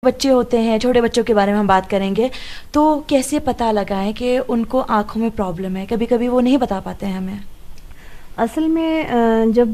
بچے ہوتے ہیں, چھوٹے بچوں کے بارے میں ہم بات کریں گے, تو کیسے پتہ لگائیں کہ ان کو آنکھوں میں پرابلم ہے؟ کبھی کبھی وہ نہیں بتا پاتے ہیں ہمیں. اصل میں جب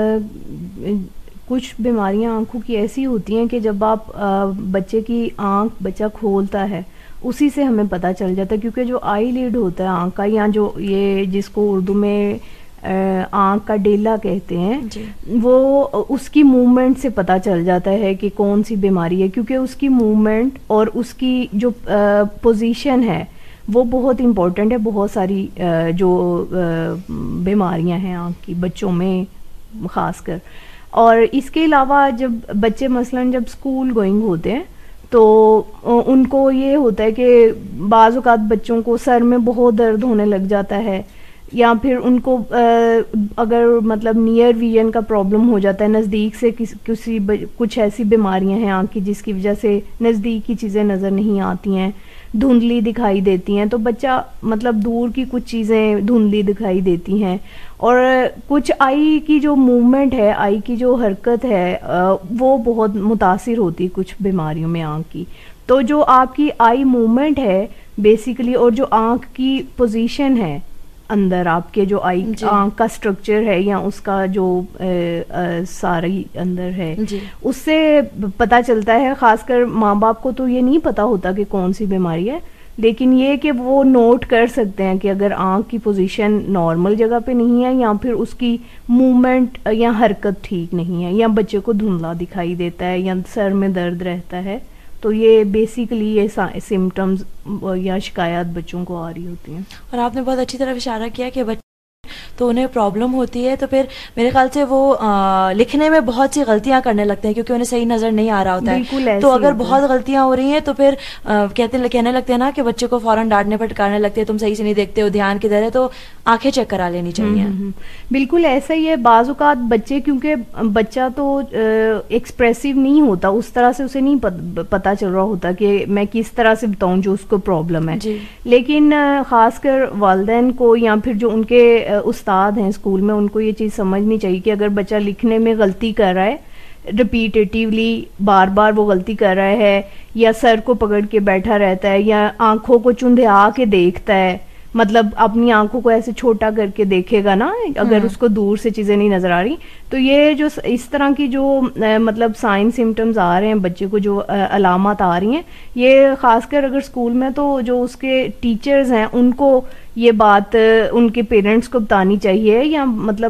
کچھ بیماریاں آنکھوں کی ایسی ہوتی ہیں کہ جب آپ بچے کی آنکھ بچہ کھولتا ہے اسی سے ہمیں پتہ چل جاتا ہے, کیونکہ جو آئی لیڈ ہوتا ہے آنکھ کا, یا جو یہ جس کو اردو میں آنکھ کا ڈیلا کہتے ہیں, جی. وہ اس کی موومنٹ سے پتہ چل جاتا ہے کہ کون سی بیماری ہے, کیونکہ اس کی موومنٹ اور اس کی جو پوزیشن ہے وہ بہت امپورٹنٹ ہے. بہت ساری جو بیماریاں ہیں آنکھ کی بچوں میں خاص کر. اور اس کے علاوہ جب بچے مثلاً جب اسکول گوئنگ ہوتے ہیں تو ان کو یہ ہوتا ہے کہ بعض اوقات بچوں کو سر میں بہت درد ہونے لگ جاتا ہے, یا پھر ان کو اگر مطلب نیئر ویژن کا پرابلم ہو جاتا ہے, نزدیک سے کچھ ایسی بیماریاں ہیں آنکھ کی جس کی وجہ سے نزدیک کی چیزیں نظر نہیں آتی ہیں, دھندلی دکھائی دیتی ہیں, تو بچہ مطلب دور کی کچھ چیزیں دھندلی دکھائی دیتی ہیں, اور کچھ آئی کی جو موومنٹ ہے, آئی کی جو حرکت ہے وہ بہت متاثر ہوتی ہے کچھ بیماریوں میں آنکھ کی. تو جو آپ کی آئی موومنٹ ہے بیسیکلی, اور جو آنکھ کی پوزیشن ہے اندر آپ کے جو آئی آنکھ کا سٹرکچر ہے یا اس کا جو ساری اندر ہے, اس سے پتہ چلتا ہے. خاص کر ماں باپ کو تو یہ نہیں پتہ ہوتا کہ کون سی بیماری ہے, لیکن یہ کہ وہ نوٹ کر سکتے ہیں کہ اگر آنکھ کی پوزیشن نارمل جگہ پہ نہیں ہے, یا پھر اس کی موومنٹ یا حرکت ٹھیک نہیں ہے, یا بچے کو دھندلا دکھائی دیتا ہے, یا سر میں درد رہتا ہے, تو یہ بیسیکلی یہ سمٹمز یا شکایات بچوں کو آ رہی ہوتی ہیں. اور آپ نے بہت اچھی طرح اشارہ کیا کہ تو انہیں پرابلم ہوتی ہے, تو پھر میرے خیال سے وہ لکھنے میں بہت سی غلطیاں کرنے لگتے ہیں کیونکہ انہیں صحیح نظر نہیں آ رہا ہوتا ہے. تو اگر بہت غلطیاں ہو رہی ہیں تو پھر کہنے لگتے ہیں نا کہ بچے کو فوراً ڈانٹنے پھٹکارنے لگتے ہیں, تم صحیح سے نہیں دیکھتے ہو, دھیان کدھر ہے, تو آنکھیں چیک کرا لینی چاہیے. بالکل ایسا ہی ہے. بعض اوقات بچے, کیونکہ بچہ تو ایکسپریسو نہیں ہوتا, اس طرح سے اسے نہیں پتہ چل رہا ہوتا کہ میں کس طرح سے بتاؤں جو اس کو پرابلم ہے. لیکن خاص کر والدین کو یا پھر جو ان کے استاد ہیں اسکول میں, ان کو یہ چیز سمجھنی چاہیے کہ اگر بچہ لکھنے میں غلطی کر رہا ہے, ریپیٹیٹیولی بار بار وہ غلطی کر رہا ہے, یا سر کو پکڑ کے بیٹھا رہتا ہے, یا آنکھوں کو چندھیا کے دیکھتا ہے, مطلب اپنی آنکھوں کو ایسے چھوٹا کر کے دیکھے گا نا اگر اس کو دور سے چیزیں نہیں نظر آ رہی, تو یہ جو اس طرح کی جو مطلب سائن سمٹمز آ رہے ہیں بچے کو, جو علامات آ رہی ہیں, یہ خاص کر اگر اسکول میں تو جو اس کے ٹیچرز ہیں ان کو یہ بات ان کے پیرنٹس کو بتانی چاہیے, یا مطلب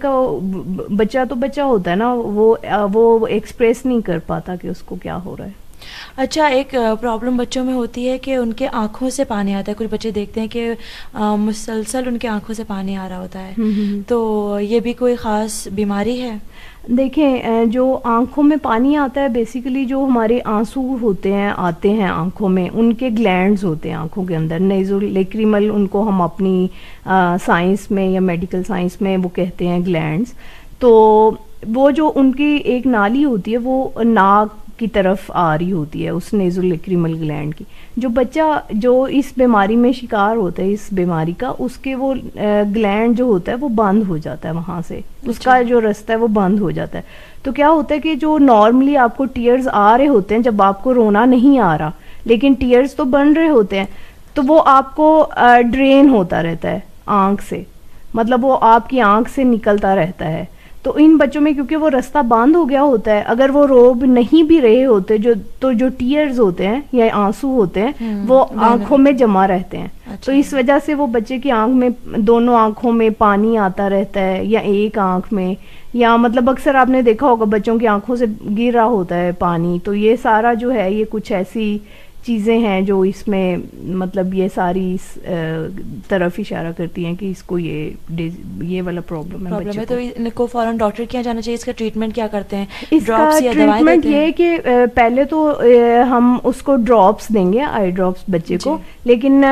بچہ تو بچہ ہوتا ہے نا, وہ ایکسپریس نہیں کر پاتا کہ اس کو کیا ہو رہا ہے. اچھا, ایک پرابلم بچوں میں ہوتی ہے کہ ان کے آنکھوں سے پانی آتا ہے. کچھ بچے دیکھتے ہیں کہ مسلسل ان کے آنکھوں سے پانی آ رہا ہوتا ہے, تو یہ بھی کوئی خاص بیماری ہے؟ دیکھیں, جو آنکھوں میں پانی آتا ہے بیسیکلی جو ہمارے آنسو ہوتے ہیں آتے ہیں آنکھوں میں, ان کے گلینڈز ہوتے ہیں آنکھوں کے اندر, نیزولیکریمل ان کو ہم اپنی سائنس میں یا میڈیکل سائنس میں وہ کہتے ہیں گلینڈز. تو وہ جو ان کی ایک نالی ہوتی ہے وہ ناک کی طرف آ رہی ہوتی ہے, اس نیزولیکریمل گلینڈ کی. جو بچہ جو اس بیماری میں شکار ہوتا ہے اس بیماری کا, اس کے وہ گلینڈ جو ہوتا ہے وہ بند ہو جاتا ہے, وہاں سے اس کا جو رستہ ہے وہ بند ہو جاتا ہے. تو کیا ہوتا ہے کہ جو نارملی آپ کو ٹیئرز آ رہے ہوتے ہیں جب آپ کو رونا نہیں آ رہا, لیکن ٹیئرز تو بن رہے ہوتے ہیں, تو وہ آپ کو ڈرین ہوتا رہتا ہے آنکھ سے, مطلب وہ آپ کی آنکھ سے نکلتا رہتا ہے. تو ان بچوں میں کیونکہ وہ رستہ بند ہو گیا ہوتا ہے, اگر وہ رو نہیں بھی رہے ہوتے جو ٹیئرز ہوتے ہیں یا آنسو ہوتے ہیں وہ آنکھوں میں جمع رہتے ہیں. تو اس وجہ سے وہ بچے کی آنکھ میں, دونوں آنکھوں میں پانی آتا رہتا ہے, یا ایک آنکھ میں, یا مطلب اکثر آپ نے دیکھا ہوگا بچوں کی آنکھوں سے گر رہا ہوتا ہے پانی. تو یہ سارا جو ہے یہ کچھ ایسی چیزیں ہیں جو اس میں مطلب یہ ساری اس طرف اشارہ کرتی ہیں کہ اس کو یہ والا پرابلم ہے بچے کو. تو ان کو فوراً ڈاکٹر کے یہاں جانا چاہیے. اس کا ٹریٹمنٹ کیا کرتے ہیں؟ اس کا ٹریٹمنٹ یہ کہ پہلے تو ہم اس کو ڈراپس دیں گے, آئی ڈراپس بچے کو, لیکن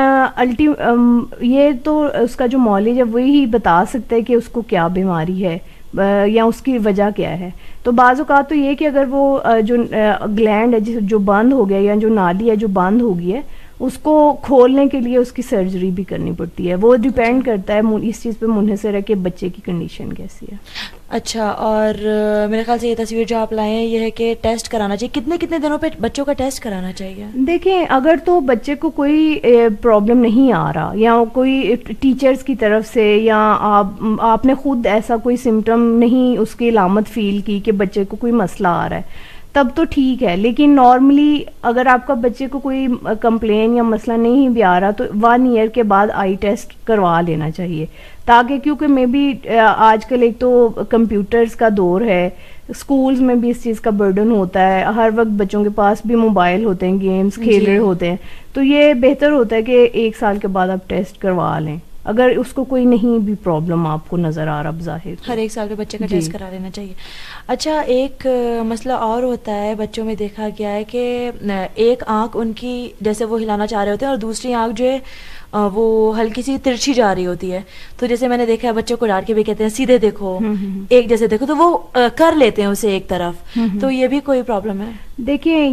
یہ تو اس کا جو معالج ہے وہی بتا سکتا ہے کہ اس کو کیا بیماری ہے یا اس کی وجہ کیا ہے. تو بعض اوقات تو یہ کہ اگر وہ جو گلینڈ ہے جو بند ہو گیا یا جو نالی ہے جو بند ہو گئی ہے, اس کو کھولنے کے لیے اس کی سرجری بھی کرنی پڑتی ہے. وہ ڈیپینڈ کرتا ہے اس چیز پہ منحصر ہے کہ بچے کی کنڈیشن کیسی ہے. اچھا, اور میرے خیال سے یہ تصویر جو آپ لائے ہیں یہ ہے کہ ٹیسٹ کرانا چاہیے. کتنے دنوں پہ بچوں کا ٹیسٹ کرانا چاہیے؟ دیکھیں, اگر تو بچے کو کوئی پرابلم نہیں آ رہا یا کوئی ٹیچرز کی طرف سے یا آپ نے خود ایسا کوئی سمٹم نہیں اس کی علامت فیل کی کہ بچے کو کوئی مسئلہ آ رہا ہے, تب تو ٹھیک ہے. لیکن نارملی اگر آپ کا بچے کو کوئی کمپلین یا مسئلہ نہیں بھی آ رہا تو 1 ایئر کے بعد آئی ٹیسٹ کروا لینا چاہیے, تاکہ کیونکہ میں بھی آج کل ایک تو کمپیوٹرز کا دور ہے, اسکولز میں بھی اس چیز کا برڈن ہوتا ہے, ہر وقت بچوں کے پاس بھی موبائل ہوتے ہیں, گیمز کھیل رہے ہوتے ہیں, تو یہ بہتر ہوتا ہے کہ 1 سال کے بعد آپ ٹیسٹ کروا لیں اگر اس کو کوئی نہیں بھی پرابلم آپ کو نظر آ رہا بظاہر. ہر 1 سال کے بچے کا ٹیسٹ کرا لینا چاہیے. اچھا, ایک مسئلہ اور ہوتا ہے بچوں میں دیکھا گیا ہے کہ ایک آنکھ ان کی جیسے وہ ہلانا چاہ رہے ہوتے ہیں اور دوسری آنکھ جو ہے وہ ہلکی سی ترچھی جا رہی ہوتی ہے. تو جیسے میں نے دیکھا ہے بچوں کو ڈانٹ کے بھی کہتے ہیں سیدھے دیکھو, ایک جیسے دیکھو, تو وہ کر لیتے ہیں اسے ایک طرف. تو یہ بھی کوئی پرابلم ہے؟ دیکھیں,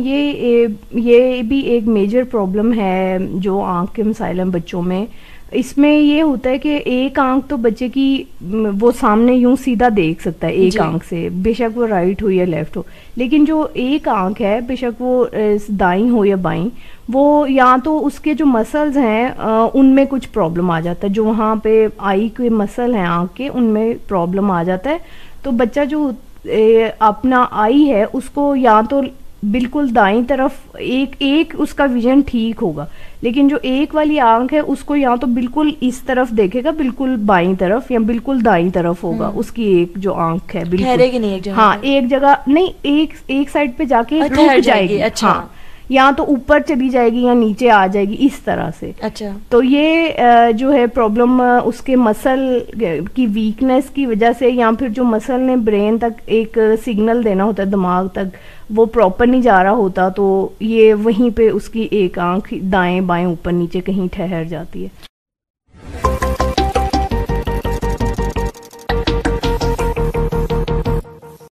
یہ بھی ایک میجر پرابلم ہے جو آنکھ کے مسائل ہیں بچوں میں. اس میں یہ ہوتا ہے کہ ایک آنکھ تو بچے کی وہ سامنے یوں سیدھا دیکھ سکتا ہے ایک آنکھ سے, بے شک وہ رائٹ ہو یا لیفٹ ہو, لیکن جو ایک آنکھ ہے بے شک وہ دائیں ہو یا بائیں, وہ یا تو اس کے جو مسلز ہیں ان میں کچھ پرابلم آ جاتا ہے, جو وہاں پہ آئی کے مسل ہیں آنکھ کے ان میں پرابلم آ جاتا ہے. تو بچہ جو اپنا آئی ہے اس کو یا تو بالکل دائیں طرف ایک اس کا ویژن ٹھیک ہوگا, لیکن جو ایک والی آنکھ ہے اس کو یا تو بالکل اس طرف دیکھے گا بالکل بائیں طرف یا بالکل دائیں طرف ہوگا اس کی ایک جو آنکھ ہے بالکل. ہاں, ایک جگہ نہیں, ایک سائڈ پہ جا کے رک جائے گی. اچھا, یا تو اوپر چلی جائے گی یا نیچے آ جائے گی اس طرح سے. اچھا, تو یہ جو ہے پرابلم اس کے مسل کی ویکنس کی وجہ سے, یا پھر جو مسل نے برین تک ایک سگنل دینا ہوتا ہے دماغ تک وہ پراپر نہیں جا رہا ہوتا, تو یہ وہیں پہ اس کی ایک آنکھ دائیں بائیں اوپر نیچے کہیں ٹھہر جاتی ہے.